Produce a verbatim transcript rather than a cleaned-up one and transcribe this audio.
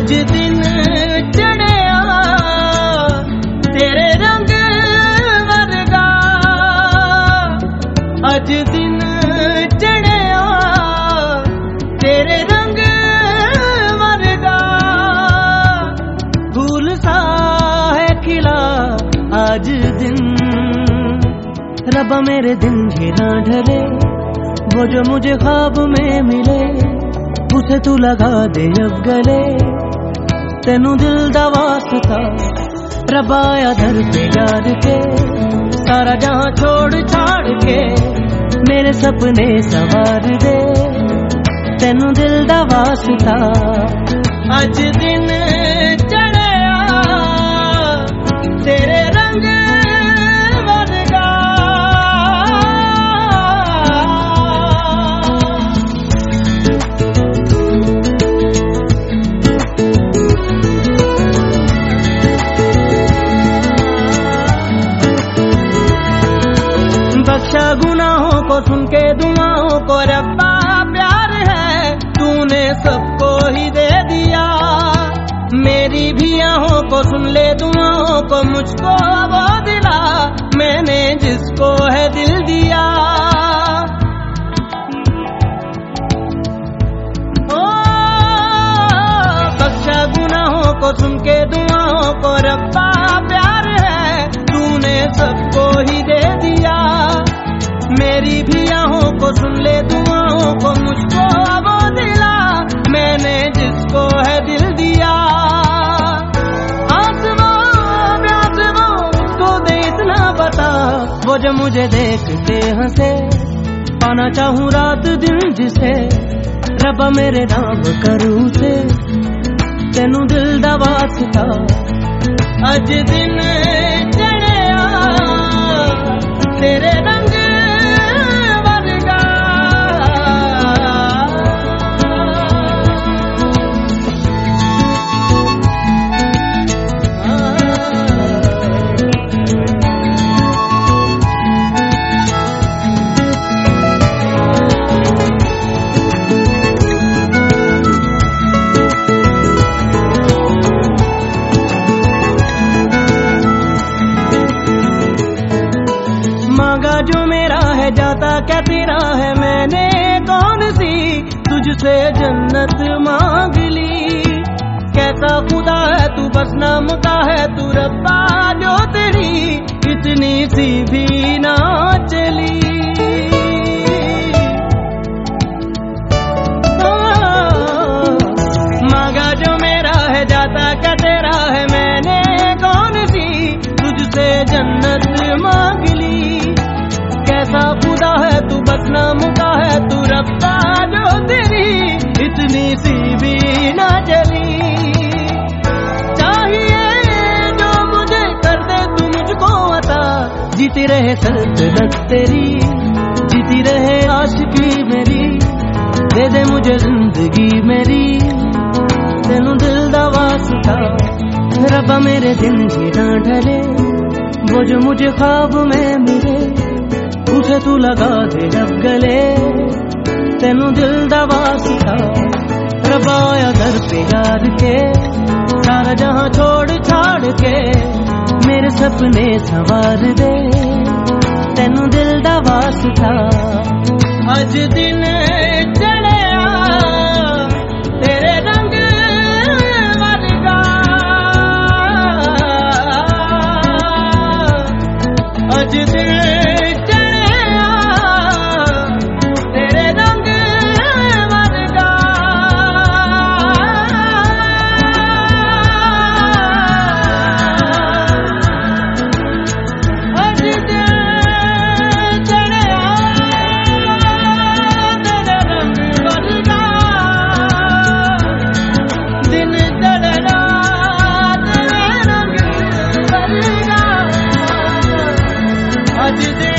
अज दिन चढ़िया तेरे रंग वर्गा, अज दिन चढ़िया तेरे रंग वर्गा, फूल सा है खिला आज दिन। रब्बा मेरे दिन ही ना ढले, वो जो मुझे ख्वाब में मिले उसे तू लगा दे अब गले। तेनू दिल दा वास्ता रब्बा आया दर पे यार के, सारा जहां छोड़ छाड़ के मेरे सपने सवार दे। तेनू दिल दा वास्ता अज दिन चढ़िया तेरे रंग वर्गा। बख्शा गुनाहों को सुन के दुआओं को रब्बा प्यार है, तूने सबको ही दे दिया। मेरी भी आहों को सुन ले दुआओं को, मुझको वो दिला मैंने जिसको है दिल दिया। ओ बख्शा गुनाहों को सुन के दुआओं को रब्बा प्यार है, तूने सबको ही दे दिया। मेरी भी आहों को सुन ले दुआओं को, मुझको वो दिला मैंने जिसको है दिल दिया। आसमां आसमां को दे इतना बता, वो जो मुझे देख के हंसे। पाना चाहूं रात दिन जिसे, रब्बा मेरे नाम करूं से। तेनू दिल दा वास्ता अज दिन चढ़िया तेरे रंग वर्गा। मांगा जो मेरा है जाता क्या तेरा है, मैंने कौन सी तुझसे जन्नत मांग ली। कैसा खुदा है तू, बस नाम का है तू रब्बा, जो तेरी इतनी सी भी ना चली। मांगा जो मेरा है जाता क्या तेरा है, मैंने कौन सी तुझसे जन्नत मांग ली। कैसा खुदा है तू, बस नाम का है तू रब्बा, जो तेरी इतनी सी भी ना चली। चाहिए जो मुझे कर दे तू मुझको अता, जीती रहे सल्तनत तेरी, जीती रहे आशिकी मेरी। दे दे मुझे जिंदगी मेरी, तेनू दिल दा वास्ता रब्बा मेरे दिन ही ना ढले। वो जो मुझे ख्वाब में मिले उसे तू लगा दे अब गले। तेनू दिल दा वास्ता रब्बा आया दर पे यार के, सारा जहां छोड़ छाड़ के मेरे सपने सवार दे। तेनू दिल दा वास्ता अज दिन चढ़िया तेरे रंग वर्गा। अज दिन आज